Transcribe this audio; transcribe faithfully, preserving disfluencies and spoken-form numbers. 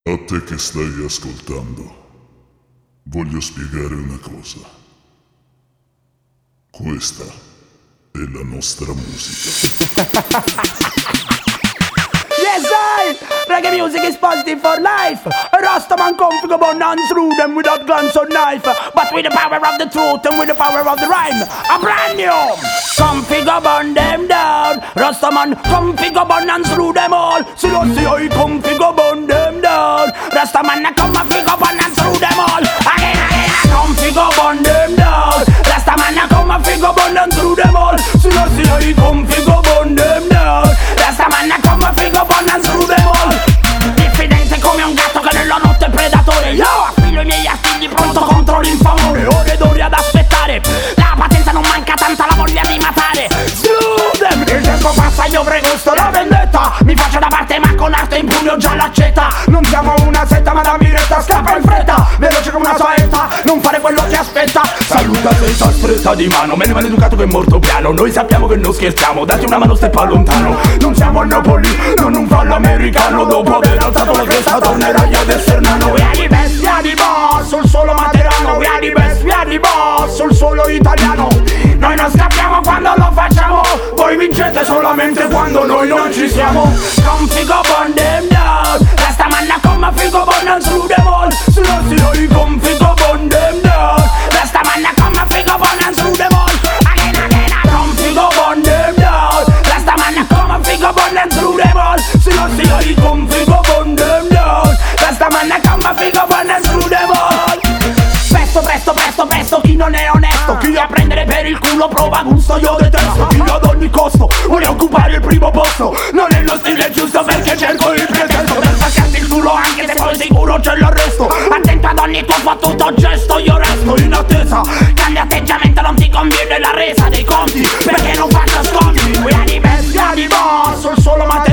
A te che stai ascoltando, voglio spiegare una cosa. Questa è la nostra musica. Yes, I! Reggae music is positive for life. Rastaman comfortable and through them without guns or knife, but with the power of the truth and with the power of the rhyme. A brand new! Configure burn them down. Rastaman configure burn and through them all. So you see I configure burn them down. Rastaman come and figure burn and through them all. Again, again, I configure burn them down. Rastaman come and figure burn and through them all. So you see I configure burn them down. Rastaman come and figure burn and through them all. Diffidente come un gatto che nella notte è predatore. Io affilo i miei artigli pronto contro l'infamore. Ore ed ore ad aspettare. La pazienza non manca, tanta la voglia di matare. Slew them. Il tempo passa, io pregusto la vendetta. Mi faccio da parte ma con arte in pugno già l'accetta. Non siamo una setta ma la miretta scappa in fretta. Veloce come una saetta, non fare quello che aspetta. Saluta senza stretta di mano. Me ne maleducato che è morto piano. Noi sappiamo che non scherziamo, dati una mano steppa lontano. Non siamo a Napoli, non un fallo americano. Dopo aver alzato la cresta tornerai ad essere nano. We are the best, we are the boss, sul suolo materano. We are the best, we are the boss, sul suolo italiano. Noi non scappiamo quando lo facciamo. Voi vincete solamente quando noi non ci siamo. Configure burn them down. Rastaman come figo burn and through them all. Sulla noi configure burn them down. Rastaman come figo burn and through them all. Again, again, configure burn them down. Rastaman come figo burn and through them all. Sulla noi configure burn them down. Rastaman come figo burn and through them all. Presto, presto, presto, presto, chi non è onesto, chi a prendere per il culo prova gusto, io detesto. Chi ad ogni costo vuole occupare il primo posto. Non è lo stile giusto perché cerco il pretesto per spaccarti il culo anche se poi sicuro c'è l'arresto. Attento ad ogni tuo fottuto gesto, io resto in attesa. Cambia atteggiamento, non ti conviene la resa dei conti perché non faccio sconti. We are the best, we are the boss, sul suolo ma